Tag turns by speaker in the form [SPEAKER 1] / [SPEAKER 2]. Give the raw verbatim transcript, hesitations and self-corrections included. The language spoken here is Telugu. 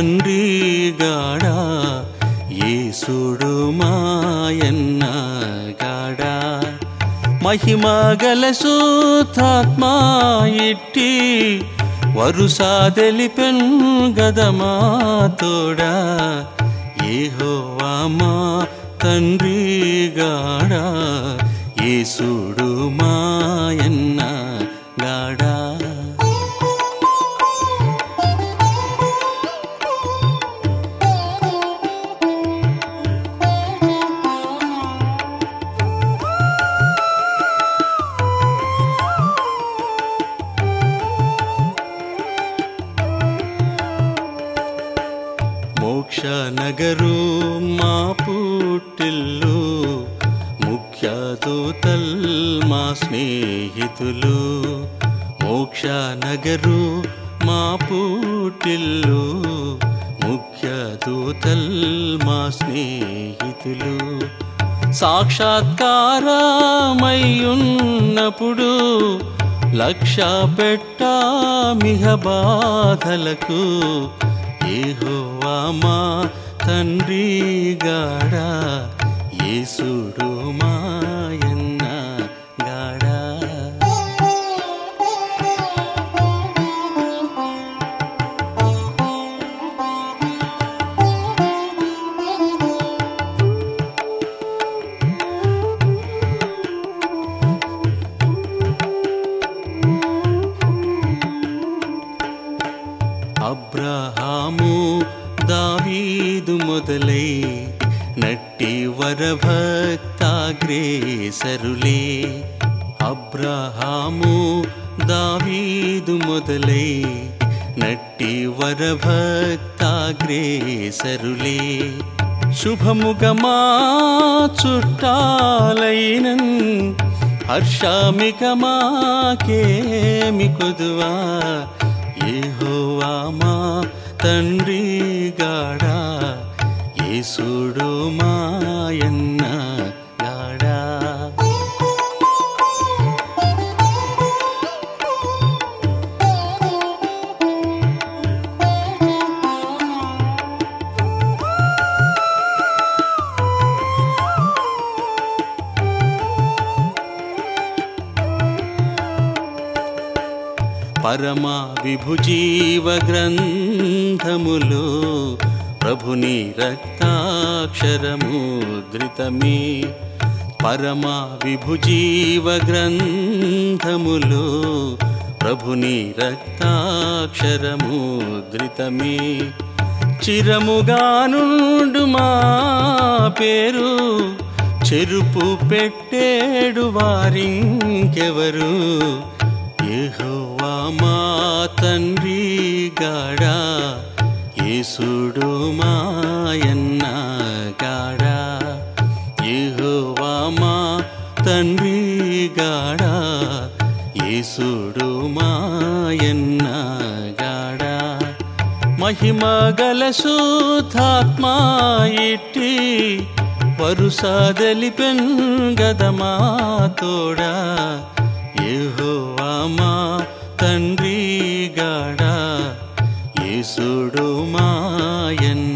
[SPEAKER 1] తండ్రి గాడా యేసుడు మాయన్న గాడా మహిమగల శుద్ధాత్మా ఇట్టి వరుసా తెలిపెన్ గదమా తోడా యెహోవా మా తండ్రి గాడా యేసుడు మాయన్న గాడా మోక్ష నగరు మా పుట్టిల్లు ముఖ్య దూతల్ మా స్నేహితులు మోక్ష నగరు మా పుట్టిల్లు ముఖ్య దూతల్ మా స్నేహితులు సాక్షాత్కారమయ్యున్నప్పుడు లక్ష్య పెట్టా మిహ బాధలకు యెహోవా మా తండ్రి గాడా యేసుడు మాయన్న గాడా అబ్రహాము దావీదు మొదలై నట్టి వరభక్తాగ్రేసరులే అబ్రహాము దావీదు మొదలై నట్టి వరభక్తాగ్రేసరులే శుభముగమా చుట్టాలైనన్ హర్షమికమాకేమి కొదువా యెహోవా మా తండ్రి గాడా యేసుడు మాయన్న గాడా పరమ విభుజీవ గ్రంథములో ప్రభుని రక్తాక్షరముద్రితమే పరమ విభుజీవ గ్రంథములో ప్రభుని రక్తాక్షరముద్రితమే చిరముగా నుండు మా పేరు చెరుపు పెట్టేడు వారింకెవరు యెహోవా మా తండ్రి గాడా యేసుడు మాయన్న గాడా యెహోవా మా తండ్రి గాడా యేసుడు మాయన్న గాడా మహిమగల శుద్ధాత్మా ఇట్టి వరుసా తెలిపెన్ గదమా తోడా యెహోవా మా తండ్రి గాడా యేసుడు మాయన్న